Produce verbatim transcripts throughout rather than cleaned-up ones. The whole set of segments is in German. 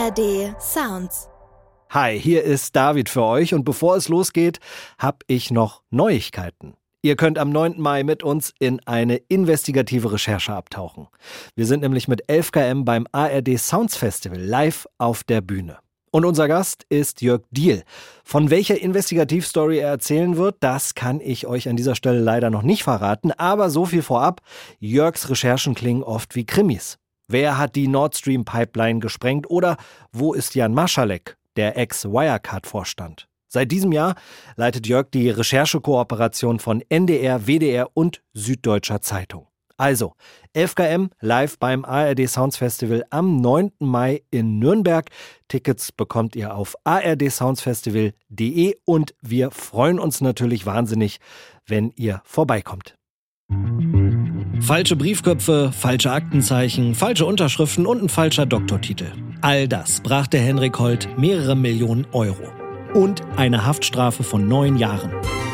R D Sounds. Hi, hier ist David für euch und bevor es losgeht, habe ich noch Neuigkeiten. Ihr könnt am neunten Mai mit uns in eine investigative Recherche abtauchen. Wir sind nämlich mit elf Kilometer pro Stunde beim A R D Sounds Festival live auf der Bühne. Und unser Gast ist Jörg Diehl. Von welcher Investigativstory er erzählen wird, das kann ich euch an dieser Stelle leider noch nicht verraten. Aber so viel vorab, Jörgs Recherchen klingen oft wie Krimis. Wer hat die Nord Stream Pipeline gesprengt oder wo ist Jan Marschalek, der Ex-Wirecard-Vorstand? Seit diesem Jahr leitet Jörg die Recherchekooperation von N D R, W D R und Süddeutscher Zeitung. Also, elf Kilometer pro Stunde live beim A R D Sounds Festival am neunten Mai in Nürnberg. Tickets bekommt ihr auf a r d sounds festival punkt d e und wir freuen uns natürlich wahnsinnig, wenn ihr vorbeikommt. Falsche Briefköpfe, falsche Aktenzeichen, falsche Unterschriften und ein falscher Doktortitel. All das brachte Henrik Holt mehrere Millionen Euro. Und eine Haftstrafe von neun Jahren.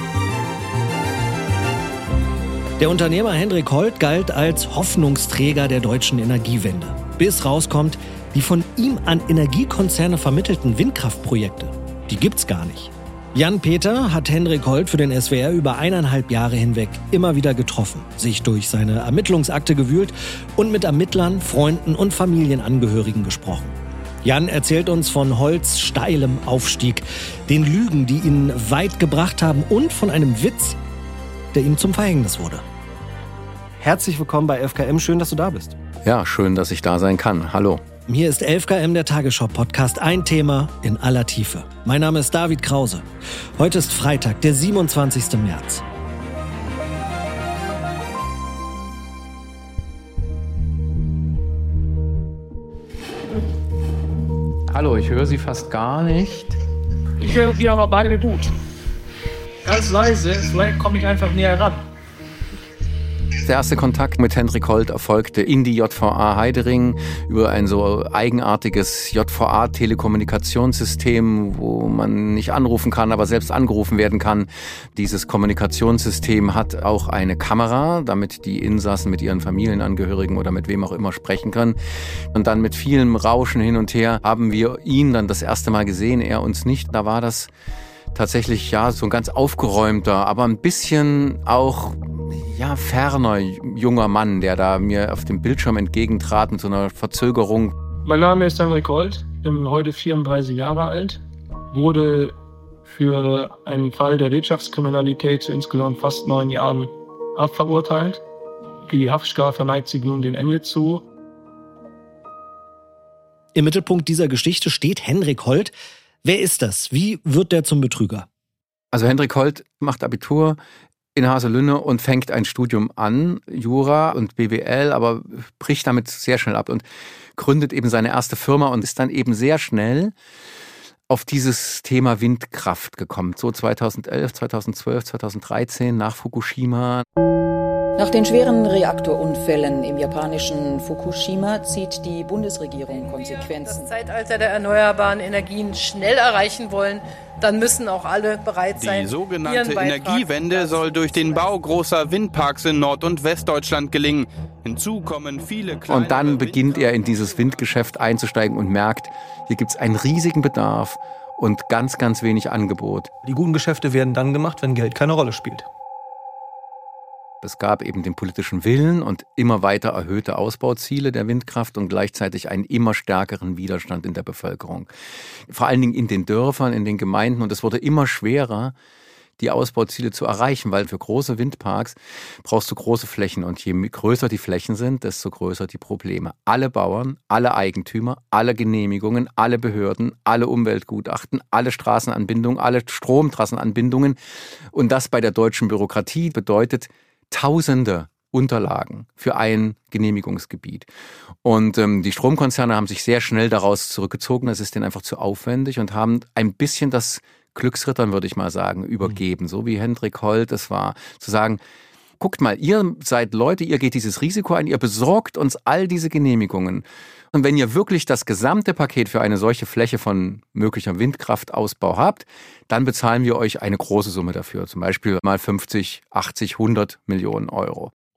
Der Unternehmer Henrik Holt galt als Hoffnungsträger der deutschen Energiewende. Bis rauskommt, die von ihm an Energiekonzerne vermittelten Windkraftprojekte, die gibt's gar nicht. Jan Peter hat Henrik Holt für den S W R über eineinhalb Jahre hinweg immer wieder getroffen, sich durch seine Ermittlungsakte gewühlt und mit Ermittlern, Freunden und Familienangehörigen gesprochen. Jan erzählt uns von Holts steilem Aufstieg, den Lügen, die ihn weit gebracht haben und von einem Witz, der ihm zum Verhängnis wurde. Herzlich willkommen bei elf Kilometer pro Stunde, schön, dass du da bist. Ja, schön, dass ich da sein kann. Hallo. Hier ist elf Kilometer pro Stunde, der Tagesschau-Podcast, ein Thema in aller Tiefe. Mein Name ist David Krause. Heute ist Freitag, der siebenundzwanzigsten März. Hallo, ich höre Sie fast gar nicht. Ich höre Sie aber beide gut. Ganz leise, vielleicht komme ich einfach näher ran. Der erste Kontakt mit Henrik Holt erfolgte in die J V A Heidering über ein so eigenartiges J V A-Telekommunikationssystem, wo man nicht anrufen kann, aber selbst angerufen werden kann. Dieses Kommunikationssystem hat auch eine Kamera, damit die Insassen mit ihren Familienangehörigen oder mit wem auch immer sprechen können. Und dann mit vielem Rauschen hin und her haben wir ihn dann das erste Mal gesehen, er uns nicht. Da war das tatsächlich ja so ein ganz aufgeräumter, aber ein bisschen auch ja ferner junger Mann, der da mir auf dem Bildschirm entgegentrat mit so einer Verzögerung. Mein Name ist Henrik Holt, bin heute vierunddreißig Jahre alt, wurde für einen Fall der Wirtschaftskriminalität zu insgesamt fast neun Jahren Haft verurteilt. Die Haftstrafe neigt sich nun dem Ende zu. Im Mittelpunkt dieser Geschichte steht Henrik Holt. Wer ist das? Wie wird der zum Betrüger? Also Henrik Holt macht Abitur in Haselünne und fängt ein Studium an, Jura und B W L, aber bricht damit sehr schnell ab und gründet eben seine erste Firma und ist dann eben sehr schnell auf dieses Thema Windkraft gekommen. So zweitausendelf, zweitausendzwölf, zweitausenddreizehn nach Fukushima. Nach den schweren Reaktorunfällen im japanischen Fukushima zieht die Bundesregierung Konsequenzen. Wenn wir das Zeitalter der erneuerbaren Energien schnell erreichen wollen, dann müssen auch alle bereit sein. Die sogenannte Energiewende soll durch den Bau großer Windparks in Nord- und Westdeutschland gelingen. Hinzu kommen viele kleine. Und dann beginnt er in dieses Windgeschäft einzusteigen und merkt, hier gibt es einen riesigen Bedarf und ganz, ganz wenig Angebot. Die guten Geschäfte werden dann gemacht, wenn Geld keine Rolle spielt. Es gab eben den politischen Willen und immer weiter erhöhte Ausbauziele der Windkraft und gleichzeitig einen immer stärkeren Widerstand in der Bevölkerung. Vor allen Dingen in den Dörfern, in den Gemeinden. Und es wurde immer schwerer, die Ausbauziele zu erreichen, weil für große Windparks brauchst du große Flächen. Und je größer die Flächen sind, desto größer die Probleme. Alle Bauern, alle Eigentümer, alle Genehmigungen, alle Behörden, alle Umweltgutachten, alle Straßenanbindungen, alle Stromtrassenanbindungen. Und das bei der deutschen Bürokratie bedeutet Tausende Unterlagen für ein Genehmigungsgebiet. Und ähm, die Stromkonzerne haben sich sehr schnell daraus zurückgezogen, das ist denen einfach zu aufwendig und haben ein bisschen das Glücksrittern, würde ich mal sagen, übergeben. So wie Henrik Holt es war, zu sagen, guckt mal, ihr seid Leute, ihr geht dieses Risiko ein, ihr besorgt uns all diese Genehmigungen. Und wenn ihr wirklich das gesamte Paket für eine solche Fläche von möglicher Windkraftausbau habt, dann bezahlen wir euch eine große Summe dafür. Zum Beispiel mal fünfzig, achtzig, hundert Millionen Euro.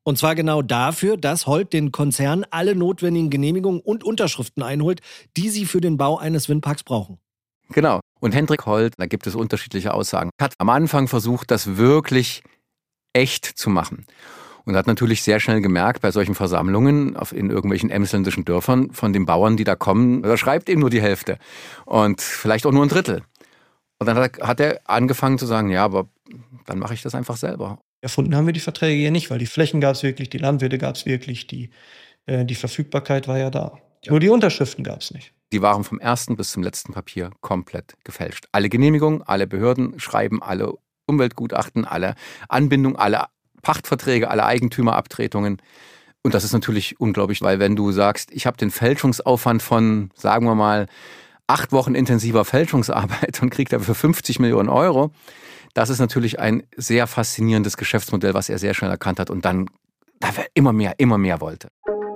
Und zwar genau dafür, dass Holt den Konzern alle notwendigen Genehmigungen und Unterschriften einholt, die sie für den Bau eines Windparks brauchen. Genau. Und Hendrik Holt, da gibt es unterschiedliche Aussagen, hat am Anfang versucht, das wirklich echt zu machen. Und hat natürlich sehr schnell gemerkt, bei solchen Versammlungen auf, in irgendwelchen emsländischen Dörfern von den Bauern, die da kommen, da schreibt eben nur die Hälfte und vielleicht auch nur ein Drittel. Und dann hat er, hat er angefangen zu sagen, ja, aber dann mache ich das einfach selber. Erfunden haben wir die Verträge ja nicht, weil die Flächen gab es wirklich, die Landwirte gab es wirklich, die, äh, die Verfügbarkeit war ja da. Ja. Nur die Unterschriften gab es nicht. Die waren vom ersten bis zum letzten Papier komplett gefälscht. Alle Genehmigungen, alle Behörden schreiben, alle Umweltgutachten, alle Anbindungen, alle Pachtverträge, alle Eigentümerabtretungen. Und das ist natürlich unglaublich, weil wenn du sagst, ich habe den Fälschungsaufwand von, sagen wir mal, acht Wochen intensiver Fälschungsarbeit und kriege dafür fünfzig Millionen Euro, das ist natürlich ein sehr faszinierendes Geschäftsmodell, was er sehr schnell erkannt hat und dann dafür immer mehr, immer mehr wollte.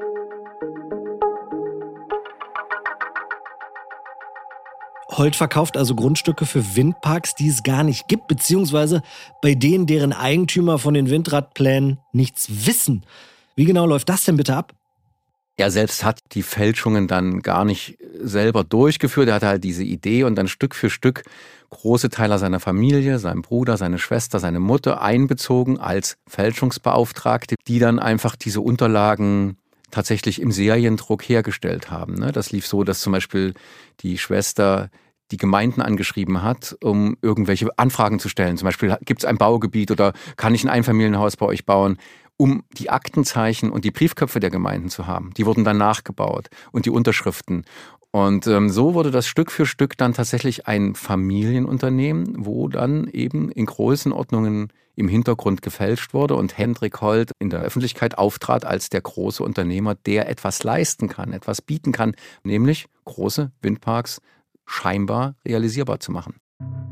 Holt verkauft also Grundstücke für Windparks, die es gar nicht gibt, beziehungsweise bei denen deren Eigentümer von den Windradplänen nichts wissen. Wie genau läuft das denn bitte ab? Er selbst hat die Fälschungen dann gar nicht selber durchgeführt. Er hatte halt diese Idee und dann Stück für Stück große Teile seiner Familie, seinen Bruder, seine Schwester, seine Mutter einbezogen als Fälschungsbeauftragte, die dann einfach diese Unterlagen tatsächlich im Seriendruck hergestellt haben. Das lief so, dass zum Beispiel die Schwester die Gemeinden angeschrieben hat, um irgendwelche Anfragen zu stellen. Zum Beispiel, gibt es ein Baugebiet oder kann ich ein Einfamilienhaus bei euch bauen? Um die Aktenzeichen und die Briefköpfe der Gemeinden zu haben. Die wurden dann nachgebaut und die Unterschriften. Und ähm, so wurde das Stück für Stück dann tatsächlich ein Familienunternehmen, wo dann eben in Größenordnungen im Hintergrund gefälscht wurde und Hendrik Holt in der Öffentlichkeit auftrat als der große Unternehmer, der etwas leisten kann, etwas bieten kann, nämlich große Windparks scheinbar realisierbar zu machen.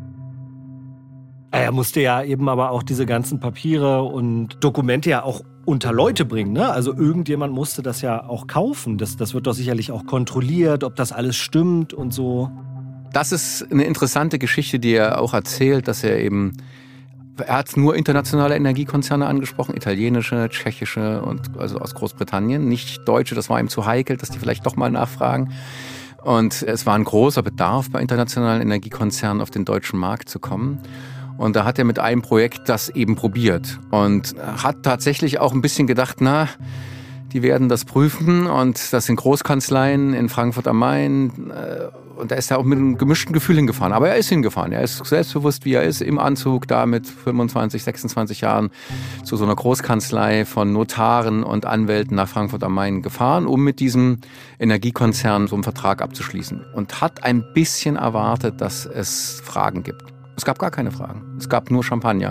Er musste ja eben aber auch diese ganzen Papiere und Dokumente ja auch unter Leute bringen, ne? Also irgendjemand musste das ja auch kaufen. Das, das wird doch sicherlich auch kontrolliert, ob das alles stimmt und so. Das ist eine interessante Geschichte, die er auch erzählt, dass er eben, er hat nur internationale Energiekonzerne angesprochen, italienische, tschechische und also aus Großbritannien, nicht deutsche, das war ihm zu heikel, dass die vielleicht doch mal nachfragen. Und es war ein großer Bedarf bei internationalen Energiekonzernen auf den deutschen Markt zu kommen. Und da hat er mit einem Projekt das eben probiert und hat tatsächlich auch ein bisschen gedacht, na, die werden das prüfen und das sind Großkanzleien in Frankfurt am Main. Und da ist er auch mit einem gemischten Gefühl hingefahren. Aber er ist hingefahren. Er ist selbstbewusst, wie er ist, im Anzug, da mit fünfundzwanzig, sechsundzwanzig Jahren zu so einer Großkanzlei von Notaren und Anwälten nach Frankfurt am Main gefahren, um mit diesem Energiekonzern so einen Vertrag abzuschließen. Und hat ein bisschen erwartet, dass es Fragen gibt. Es gab gar keine Fragen. Es gab nur Champagner.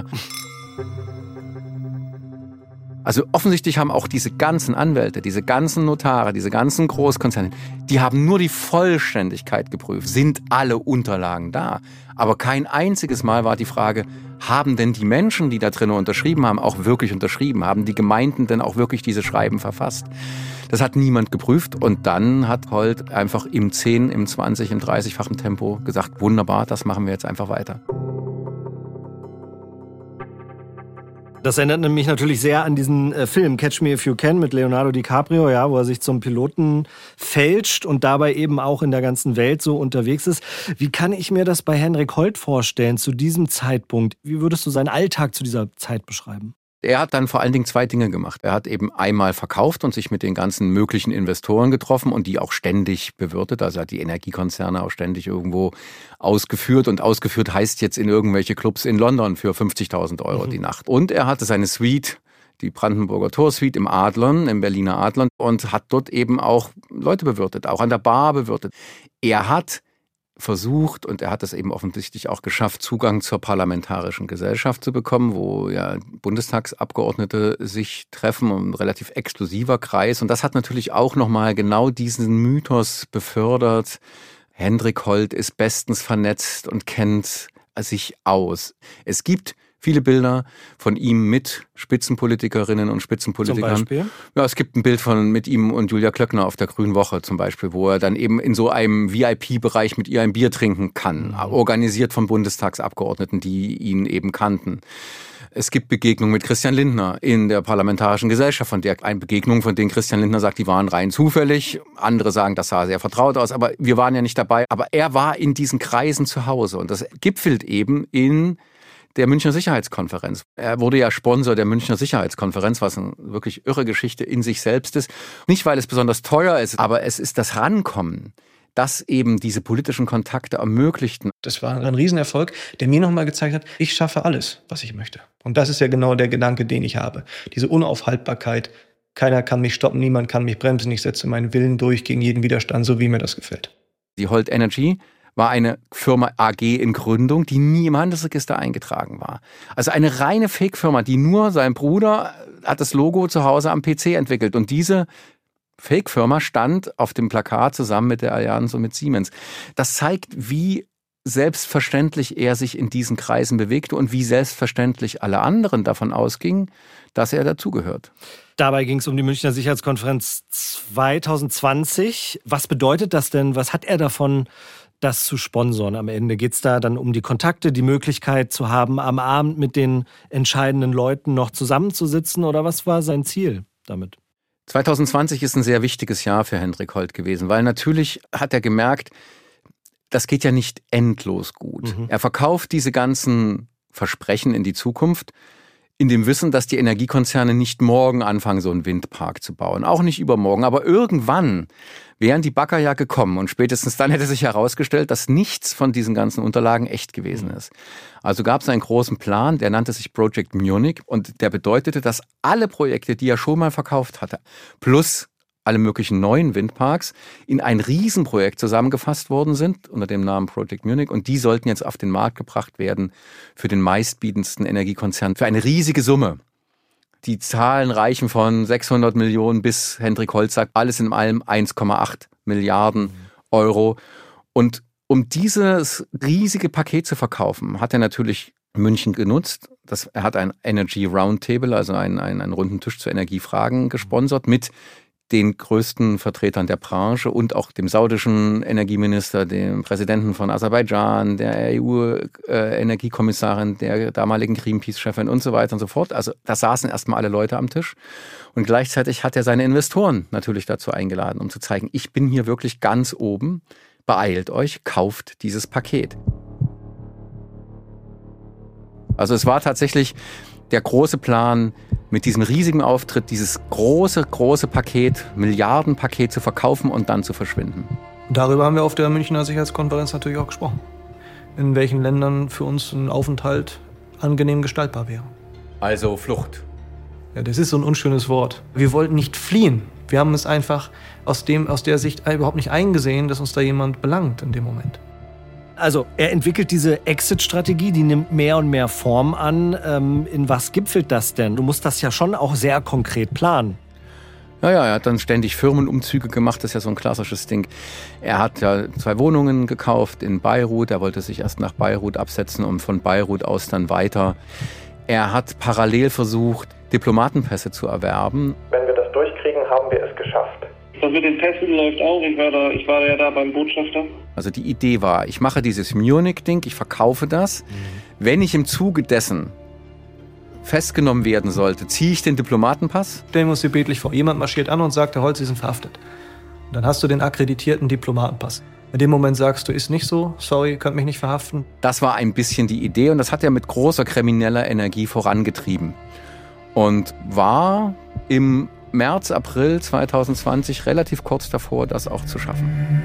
Also offensichtlich haben auch diese ganzen Anwälte, diese ganzen Notare, diese ganzen Großkonzerne, die haben nur die Vollständigkeit geprüft. Sind alle Unterlagen da? Aber kein einziges Mal war die Frage, haben denn die Menschen, die da drin unterschrieben haben, auch wirklich unterschrieben? Haben die Gemeinden denn auch wirklich diese Schreiben verfasst? Das hat niemand geprüft und dann hat Holt einfach im zehn, im zwanzig, im dreißigfachen Tempo gesagt, wunderbar, das machen wir jetzt einfach weiter. Das erinnert mich natürlich sehr an diesen äh, Film Catch Me If You Can mit Leonardo DiCaprio, ja, wo er sich zum Piloten fälscht und dabei eben auch in der ganzen Welt so unterwegs ist. Wie kann ich mir das bei Hendrik Holt vorstellen zu diesem Zeitpunkt? Wie würdest du seinen Alltag zu dieser Zeit beschreiben? Er hat dann vor allen Dingen zwei Dinge gemacht. Er hat eben einmal verkauft und sich mit den ganzen möglichen Investoren getroffen und die auch ständig bewirtet. Also er hat die Energiekonzerne auch ständig irgendwo ausgeführt. Und ausgeführt heißt jetzt in irgendwelche Clubs in London für fünfzigtausend Euro mhm. die Nacht. Und er hatte seine Suite, die Brandenburger Tor Suite im Adlon, im Berliner Adlon und hat dort eben auch Leute bewirtet, auch an der Bar bewirtet. Er hat versucht, und er hat es eben offensichtlich auch geschafft, Zugang zur parlamentarischen Gesellschaft zu bekommen, wo ja Bundestagsabgeordnete sich treffen, ein relativ exklusiver Kreis. Und das hat natürlich auch nochmal genau diesen Mythos befördert. Hendrik Holt ist bestens vernetzt und kennt sich aus. Es gibt viele Bilder von ihm mit Spitzenpolitikerinnen und Spitzenpolitikern. Zum Beispiel? Ja, es gibt ein Bild von mit ihm und Julia Klöckner auf der Grünen Woche zum Beispiel, wo er dann eben in so einem V I P-Bereich mit ihr ein Bier trinken kann, mhm. organisiert von Bundestagsabgeordneten, die ihn eben kannten. Es gibt Begegnungen mit Christian Lindner in der Parlamentarischen Gesellschaft, von der eine Begegnung, von denen Christian Lindner sagt, die waren rein zufällig. Andere sagen, das sah sehr vertraut aus, aber wir waren ja nicht dabei. Aber er war in diesen Kreisen zu Hause und das gipfelt eben in der Münchner Sicherheitskonferenz. Er wurde ja Sponsor der Münchner Sicherheitskonferenz, was eine wirklich irre Geschichte in sich selbst ist. Nicht, weil es besonders teuer ist, aber es ist das Rankommen, das eben diese politischen Kontakte ermöglichten. Das war ein Riesenerfolg, der mir nochmal gezeigt hat, ich schaffe alles, was ich möchte. Und das ist ja genau der Gedanke, den ich habe. Diese Unaufhaltbarkeit, keiner kann mich stoppen, niemand kann mich bremsen, ich setze meinen Willen durch gegen jeden Widerstand, so wie mir das gefällt. Die Holt Energy war eine Firma A G in Gründung, die nie im Handelsregister eingetragen war. Also eine reine Fake-Firma, die nur, sein Bruder hat das Logo zu Hause am P C entwickelt. Und diese Fake-Firma stand auf dem Plakat zusammen mit der Allianz und mit Siemens. Das zeigt, wie selbstverständlich er sich in diesen Kreisen bewegte und wie selbstverständlich alle anderen davon ausgingen, dass er dazugehört. Dabei ging es um die Münchner Sicherheitskonferenz zwanzig zwanzig. Was bedeutet das denn? Was hat er davon, das zu sponsoren am Ende? Geht es da dann um die Kontakte, die Möglichkeit zu haben, am Abend mit den entscheidenden Leuten noch zusammenzusitzen? Oder was war sein Ziel damit? zwanzig zwanzig ist ein sehr wichtiges Jahr für Hendrik Holt gewesen, weil natürlich hat er gemerkt, das geht ja nicht endlos gut. Mhm. Er verkauft diese ganzen Versprechen in die Zukunft in dem Wissen, dass die Energiekonzerne nicht morgen anfangen, so einen Windpark zu bauen. Auch nicht übermorgen, aber irgendwann wären die Bagger ja gekommen und spätestens dann hätte sich herausgestellt, dass nichts von diesen ganzen Unterlagen echt gewesen ist. Also gab es einen großen Plan, der nannte sich Project Munich und der bedeutete, dass alle Projekte, die er schon mal verkauft hatte, plus alle möglichen neuen Windparks in ein Riesenprojekt zusammengefasst worden sind unter dem Namen Project Munich und die sollten jetzt auf den Markt gebracht werden für den meistbietendsten Energiekonzern für eine riesige Summe. Die Zahlen reichen von sechshundert Millionen bis, Hendrik Holt sagt, alles in allem eins Komma acht Milliarden Euro. Und um dieses riesige Paket zu verkaufen, hat er natürlich München genutzt. Das, er hat ein Energy Roundtable, also einen, einen, einen runden Tisch zu Energiefragen gesponsert mit den größten Vertretern der Branche und auch dem saudischen Energieminister, dem Präsidenten von Aserbaidschan, der E U-Energiekommissarin, der damaligen Greenpeace-Chefin und so weiter und so fort. Also da saßen erstmal alle Leute am Tisch. Und gleichzeitig hat er seine Investoren natürlich dazu eingeladen, um zu zeigen, ich bin hier wirklich ganz oben. Beeilt euch, kauft dieses Paket. Also es war tatsächlich der große Plan, mit diesem riesigen Auftritt dieses große, große Paket, Milliardenpaket zu verkaufen und dann zu verschwinden. Darüber haben wir auf der Münchner Sicherheitskonferenz natürlich auch gesprochen. In welchen Ländern für uns ein Aufenthalt angenehm gestaltbar wäre. Also Flucht. Ja, das ist so ein unschönes Wort. Wir wollten nicht fliehen. Wir haben es einfach aus, dem, aus der Sicht überhaupt nicht eingesehen, dass uns da jemand belangt in dem Moment. Also er entwickelt diese Exit-Strategie, die nimmt mehr und mehr Form an. Ähm, in was gipfelt das denn? Du musst das ja schon auch sehr konkret planen. Ja, ja, er hat dann ständig Firmenumzüge gemacht, das ist ja so ein klassisches Ding. Er hat ja zwei Wohnungen gekauft in Beirut, er wollte sich erst nach Beirut absetzen und von Beirut aus dann weiter. Er hat parallel versucht, Diplomatenpässe zu erwerben. Wenn wir das durchkriegen, haben wir es geschafft. Das mit den Pässen läuft auch. Ich war, da, ich war ja da beim Botschafter. Also die Idee war, ich mache dieses Munich-Ding, ich verkaufe das. Mhm. Wenn ich im Zuge dessen festgenommen werden sollte, ziehe ich den Diplomatenpass. Stellen wir uns dir bildlich vor. Jemand marschiert an und sagt, Herr Holt, Sie sind verhaftet. Und dann hast du den akkreditierten Diplomatenpass. In dem Moment sagst du, ist nicht so, sorry, könnt mich nicht verhaften. Das war ein bisschen die Idee und das hat er mit großer krimineller Energie vorangetrieben. Und war im März, April zwanzig zwanzig relativ kurz davor, das auch zu schaffen.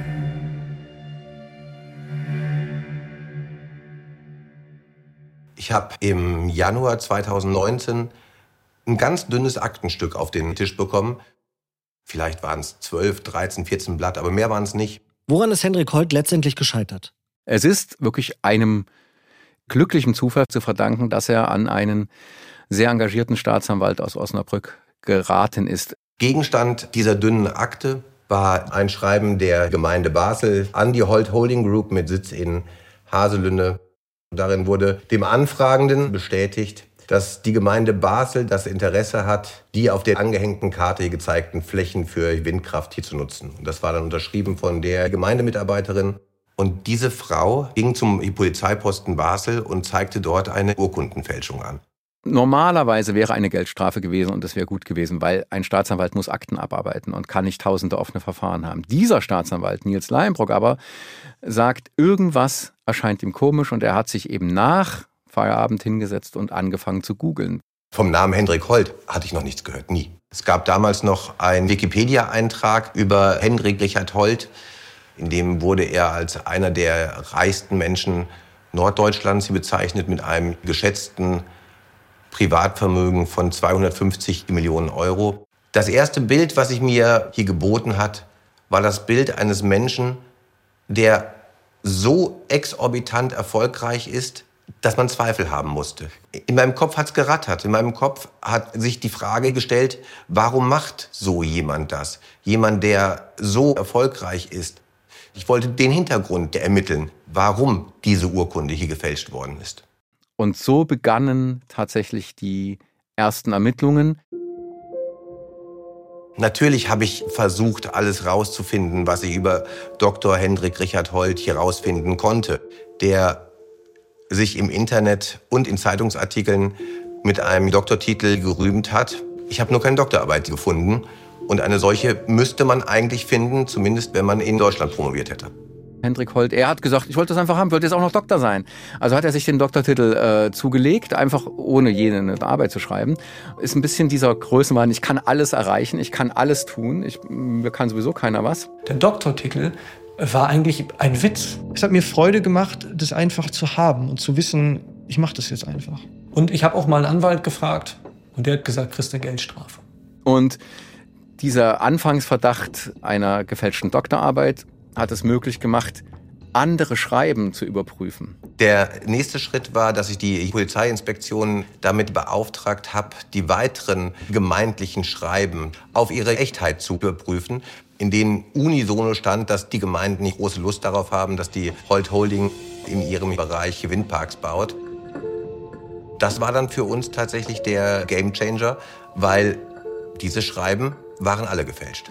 Ich habe im Januar zwanzig neunzehn ein ganz dünnes Aktenstück auf den Tisch bekommen. Vielleicht waren es zwölf, dreizehn, vierzehn Blatt, aber mehr waren es nicht. Woran ist Hendrik Holt letztendlich gescheitert? Es ist wirklich einem glücklichen Zufall zu verdanken, dass er an einen sehr engagierten Staatsanwalt aus Osnabrück geraten ist. Gegenstand dieser dünnen Akte war ein Schreiben der Gemeinde Basel an die Holt Holding Group mit Sitz in Haselünne. Darin wurde dem Anfragenden bestätigt, dass die Gemeinde Basel das Interesse hat, die auf der angehängten Karte hier gezeigten Flächen für Windkraft hier zu nutzen. Und das war dann unterschrieben von der Gemeindemitarbeiterin. Und diese Frau ging zum Polizeiposten Basel und zeigte dort eine Urkundenfälschung an. Normalerweise wäre eine Geldstrafe gewesen und das wäre gut gewesen, weil ein Staatsanwalt muss Akten abarbeiten und kann nicht tausende offene Verfahren haben. Dieser Staatsanwalt, Nils Leinbrock, aber sagt, irgendwas erscheint ihm komisch und er hat sich eben nach Feierabend hingesetzt und angefangen zu googeln. Vom Namen Hendrik Holt hatte ich noch nichts gehört, nie. Es gab damals noch einen Wikipedia-Eintrag über Hendrik Richard Holt. In dem wurde er als einer der reichsten Menschen Norddeutschlands bezeichnet mit einem geschätzten Privatvermögen von zweihundertfünfzig Millionen Euro. Das erste Bild, was sich mir hier geboten hat, war das Bild eines Menschen, der so exorbitant erfolgreich ist, dass man Zweifel haben musste. In meinem Kopf hat's gerattert. In meinem Kopf hat sich die Frage gestellt, warum macht so jemand das? Jemand, der so erfolgreich ist. Ich wollte den Hintergrund ermitteln, warum diese Urkunde hier gefälscht worden ist. Und so begannen tatsächlich die ersten Ermittlungen. Natürlich habe ich versucht, alles rauszufinden, was ich über Doktor Hendrik Richard Holt hier rausfinden konnte, der sich im Internet und in Zeitungsartikeln mit einem Doktortitel gerühmt hat. Ich habe nur keine Doktorarbeit gefunden. Und eine solche müsste man eigentlich finden, zumindest wenn man in Deutschland promoviert hätte. Hendrik Holt, er hat gesagt, ich wollte das einfach haben, wollte jetzt auch noch Doktor sein. Also hat er sich den Doktortitel äh, zugelegt, einfach ohne jene eine Arbeit zu schreiben. Ist ein bisschen dieser Größenwahn, ich kann alles erreichen, ich kann alles tun, ich, mir kann sowieso keiner was. Der Doktortitel war eigentlich ein Witz. Es hat mir Freude gemacht, das einfach zu haben und zu wissen, ich mache das jetzt einfach. Und ich habe auch mal einen Anwalt gefragt und der hat gesagt, kriegst eine Geldstrafe. Und dieser Anfangsverdacht einer gefälschten Doktorarbeit hat es möglich gemacht, andere Schreiben zu überprüfen. Der nächste Schritt war, dass ich die Polizeiinspektion damit beauftragt habe, die weiteren gemeindlichen Schreiben auf ihre Echtheit zu überprüfen, in denen unisono stand, dass die Gemeinden nicht große Lust darauf haben, dass die Holt Holding in ihrem Bereich Windparks baut. Das war dann für uns tatsächlich der Gamechanger, weil diese Schreiben waren alle gefälscht.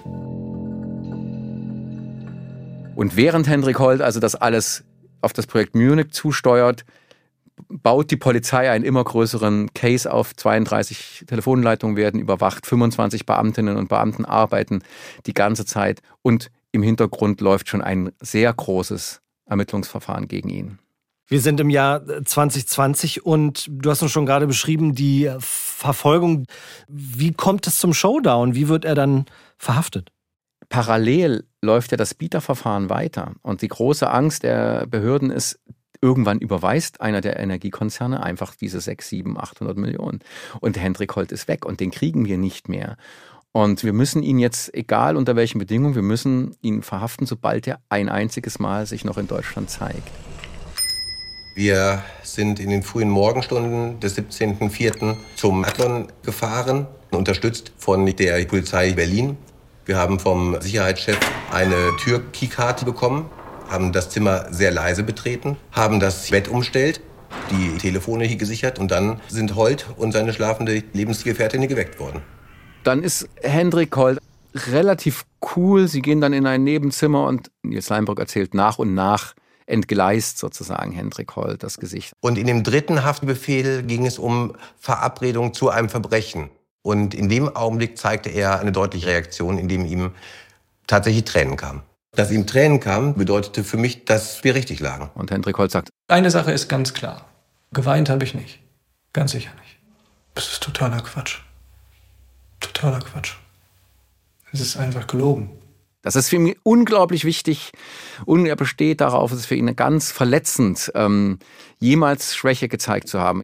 Und während Hendrik Holt also das alles auf das Projekt Munich zusteuert, baut die Polizei einen immer größeren Case auf. zweiunddreißig Telefonleitungen werden überwacht, fünfundzwanzig Beamtinnen und Beamten arbeiten die ganze Zeit und im Hintergrund läuft schon ein sehr großes Ermittlungsverfahren gegen ihn. Wir sind im Jahr zwanzig zwanzig und du hast uns schon gerade beschrieben, die Verfolgung. Wie kommt es zum Showdown? Wie wird er dann verhaftet? Parallel läuft ja das Bieterverfahren weiter. Und die große Angst der Behörden ist, irgendwann überweist einer der Energiekonzerne einfach diese sechs, sieben, achthundert Millionen. Und Hendrik Holt ist weg und den kriegen wir nicht mehr. Und wir müssen ihn jetzt, egal unter welchen Bedingungen, wir müssen ihn verhaften, sobald er ein einziges Mal sich noch in Deutschland zeigt. Wir sind in den frühen Morgenstunden des siebzehnten vierten zum Athlon gefahren, unterstützt von der Polizei Berlin. Wir haben vom Sicherheitschef eine Türkeykarte bekommen, haben das Zimmer sehr leise betreten, haben das Bett umstellt, die Telefone hier gesichert und dann sind Holt und seine schlafende Lebensgefährtin geweckt worden. Dann ist Hendrik Holt relativ cool. Sie gehen dann in ein Nebenzimmer und Nils Leinbrock erzählt nach und nach, entgleist sozusagen Hendrik Holt das Gesicht. Und in dem dritten Haftbefehl ging es um Verabredung zu einem Verbrechen. Und in dem Augenblick zeigte er eine deutliche Reaktion, indem ihm tatsächlich Tränen kamen. Dass ihm Tränen kamen, bedeutete für mich, dass wir richtig lagen. Und Hendrik Holt sagt, eine Sache ist ganz klar. Geweint habe ich nicht. Ganz sicher nicht. Das ist totaler Quatsch. Totaler Quatsch. Es ist einfach gelogen. Das ist für ihn unglaublich wichtig und er besteht darauf, es ist für ihn ganz verletzend, ähm, jemals Schwäche gezeigt zu haben.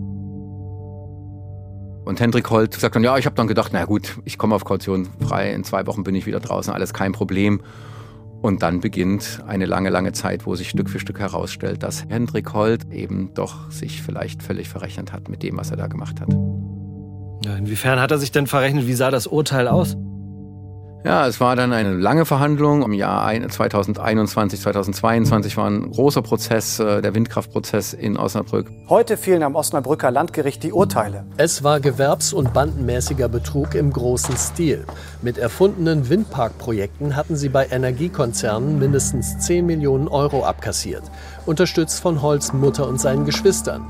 Und Hendrik Holt sagt dann, ja, ich habe dann gedacht, na gut, ich komme auf Kaution frei, in zwei Wochen bin ich wieder draußen, alles kein Problem. Und dann beginnt eine lange, lange Zeit, wo sich Stück für Stück herausstellt, dass Hendrik Holt eben doch sich vielleicht völlig verrechnet hat mit dem, was er da gemacht hat. Ja, inwiefern hat er sich denn verrechnet? Wie sah das Urteil aus? Ja, es war dann eine lange Verhandlung. Im Jahr zweitausendeinundzwanzig, zweitausendzweiundzwanzig war ein großer Prozess, der Windkraftprozess in Osnabrück. Heute fielen am Osnabrücker Landgericht die Urteile. Es war gewerbs- und bandenmäßiger Betrug im großen Stil. Mit erfundenen Windparkprojekten hatten sie bei Energiekonzernen mindestens zehn Millionen Euro abkassiert. Unterstützt von Holts Mutter und seinen Geschwistern.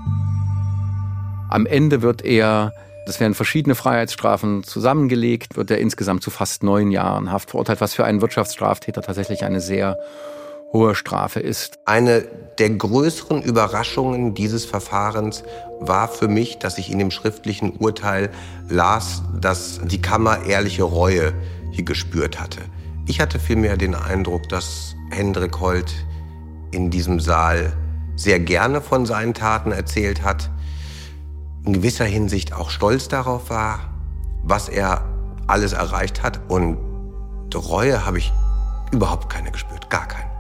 Am Ende wird er... Es werden verschiedene Freiheitsstrafen zusammengelegt, wird er insgesamt zu fast neun Jahren Haft verurteilt, was für einen Wirtschaftsstraftäter tatsächlich eine sehr hohe Strafe ist. Eine der größeren Überraschungen dieses Verfahrens war für mich, dass ich in dem schriftlichen Urteil las, dass die Kammer ehrliche Reue hier gespürt hatte. Ich hatte vielmehr den Eindruck, dass Hendrik Holt in diesem Saal sehr gerne von seinen Taten erzählt hat, in gewisser Hinsicht auch stolz darauf war, was er alles erreicht hat. Und Reue habe ich überhaupt keine gespürt, gar keine.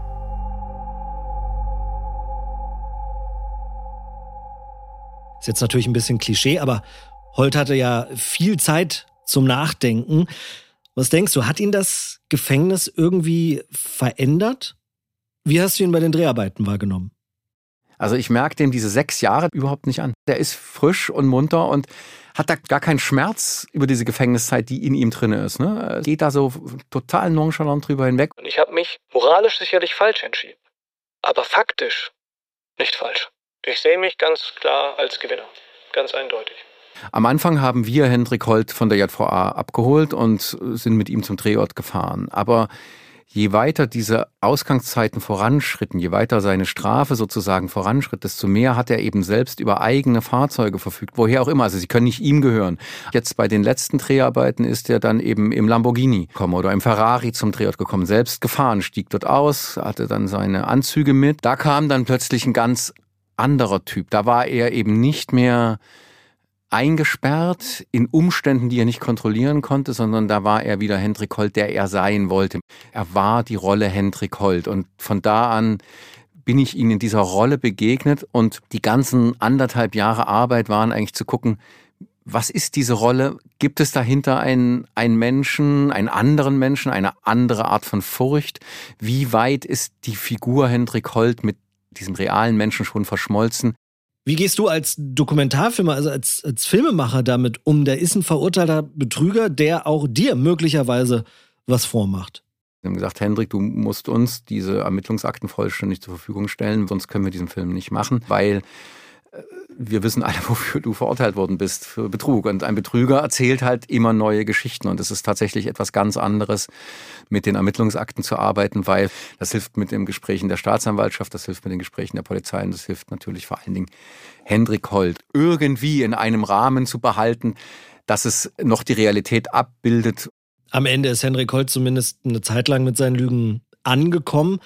Ist jetzt natürlich ein bisschen Klischee, aber Holt hatte ja viel Zeit zum Nachdenken. Was denkst du, hat ihn das Gefängnis irgendwie verändert? Wie hast du ihn bei den Dreharbeiten wahrgenommen? Also ich merke dem diese sechs Jahre überhaupt nicht an. Der ist frisch und munter und hat da gar keinen Schmerz über diese Gefängniszeit, die in ihm drin ist. Ne? Geht da so total nonchalant drüber hinweg. Und ich habe mich moralisch sicherlich falsch entschieden, aber faktisch nicht falsch. Ich sehe mich ganz klar als Gewinner, ganz eindeutig. Am Anfang haben wir Hendrik Holt von der J V A abgeholt und sind mit ihm zum Drehort gefahren. Aber je weiter diese Ausgangszeiten voranschritten, je weiter seine Strafe sozusagen voranschritt, desto mehr hat er eben selbst über eigene Fahrzeuge verfügt, woher auch immer. Also sie können nicht ihm gehören. Jetzt bei den letzten Dreharbeiten ist er dann eben im Lamborghini gekommen oder im Ferrari zum Drehort gekommen, selbst gefahren, stieg dort aus, hatte dann seine Anzüge mit. Da kam dann plötzlich ein ganz anderer Typ. Da war er eben nicht mehr eingesperrt in Umständen, die er nicht kontrollieren konnte, sondern da war er wieder Hendrik Holt, der er sein wollte. Er war die Rolle Hendrik Holt und von da an bin ich ihm in dieser Rolle begegnet und die ganzen anderthalb Jahre Arbeit waren eigentlich zu gucken, was ist diese Rolle? Gibt es dahinter einen, einen Menschen, einen anderen Menschen, eine andere Art von Furcht? Wie weit ist die Figur Hendrik Holt mit diesem realen Menschen schon verschmolzen? Wie gehst du als Dokumentarfilmer, also als, als Filmemacher damit um? Der ist ein verurteilter Betrüger, der auch dir möglicherweise was vormacht. Wir haben gesagt, Hendrik, du musst uns diese Ermittlungsakten vollständig zur Verfügung stellen, sonst können wir diesen Film nicht machen, weil wir wissen alle, wofür du verurteilt worden bist, für Betrug. Und ein Betrüger erzählt halt immer neue Geschichten. Und es ist tatsächlich etwas ganz anderes, mit den Ermittlungsakten zu arbeiten, weil das hilft mit den Gesprächen der Staatsanwaltschaft, das hilft mit den Gesprächen der Polizei und das hilft natürlich vor allen Dingen Hendrik Holt irgendwie in einem Rahmen zu behalten, dass es noch die Realität abbildet. Am Ende ist Hendrik Holt zumindest eine Zeit lang mit seinen Lügen angekommen.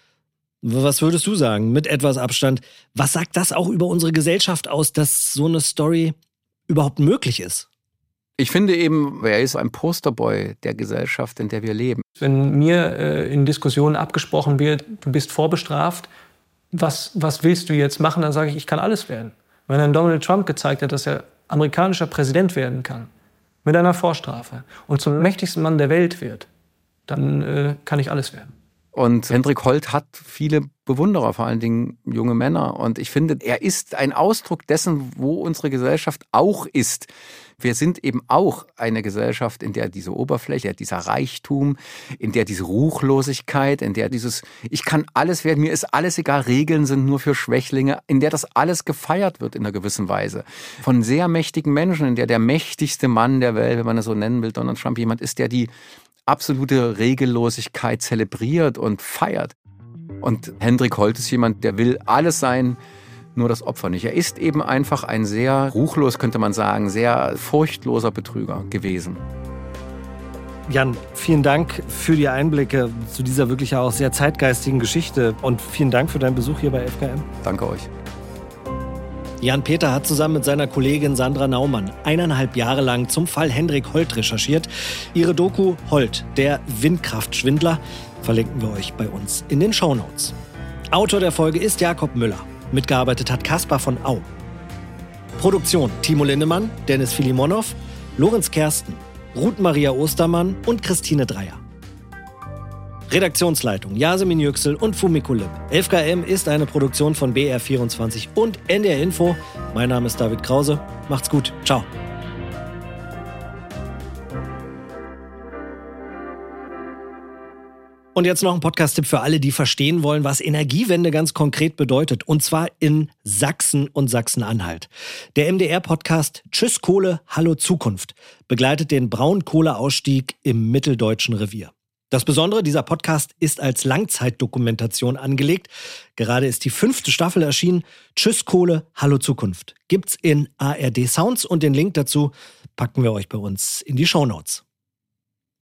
Was würdest du sagen, mit etwas Abstand? Was sagt das auch über unsere Gesellschaft aus, dass so eine Story überhaupt möglich ist? Ich finde eben, er ist ein Posterboy der Gesellschaft, in der wir leben. Wenn mir äh, in Diskussionen abgesprochen wird, du bist vorbestraft, was, was willst du jetzt machen? Dann sage ich, ich kann alles werden. Wenn dann Donald Trump gezeigt hat, dass er amerikanischer Präsident werden kann, mit einer Vorstrafe und zum mächtigsten Mann der Welt wird, dann äh, kann ich alles werden. Und Hendrik Holt hat viele Bewunderer, vor allen Dingen junge Männer. Und ich finde, er ist ein Ausdruck dessen, wo unsere Gesellschaft auch ist. Wir sind eben auch eine Gesellschaft, in der diese Oberfläche, dieser Reichtum, in der diese Ruchlosigkeit, in der dieses, ich kann alles werden, mir ist alles egal, Regeln sind nur für Schwächlinge, in der das alles gefeiert wird in einer gewissen Weise. Von sehr mächtigen Menschen, in der der mächtigste Mann der Welt, wenn man es so nennen will, Donald Trump, jemand ist, der die absolute Regellosigkeit zelebriert und feiert. Und Hendrik Holt ist jemand, der will alles sein, nur das Opfer nicht. Er ist eben einfach ein sehr ruchlos, könnte man sagen, sehr furchtloser Betrüger gewesen. Jan, vielen Dank für die Einblicke zu dieser wirklich auch sehr zeitgeistigen Geschichte und vielen Dank für deinen Besuch hier bei F K M. Danke euch. Jan Peter hat zusammen mit seiner Kollegin Sandra Naumann eineinhalb Jahre lang zum Fall Hendrik Holt recherchiert. Ihre Doku Holt, der Windkraftschwindler, verlinken wir euch bei uns in den Shownotes. Autor der Folge ist Jakob Müller. Mitgearbeitet hat Kaspar von Au. Produktion Timo Lindemann, Dennis Filimonov, Lorenz Kersten, Ruth Maria Ostermann und Christine Dreier. Redaktionsleitung Yasemin Yüksel und Fumiko Lipp. elf K M ist eine Produktion von B R vierundzwanzig und N D R Info. Mein Name ist David Krause. Macht's gut. Ciao. Und jetzt noch ein Podcast-Tipp für alle, die verstehen wollen, was Energiewende ganz konkret bedeutet. Und zwar in Sachsen und Sachsen-Anhalt. Der M D R-Podcast Tschüss Kohle, Hallo Zukunft begleitet den Braunkohleausstieg im mitteldeutschen Revier. Das Besondere, dieser Podcast ist als Langzeitdokumentation angelegt. Gerade ist die fünfte Staffel erschienen. Tschüss Kohle, Hallo Zukunft. Gibt's in A R D Sounds und den Link dazu packen wir euch bei uns in die Shownotes.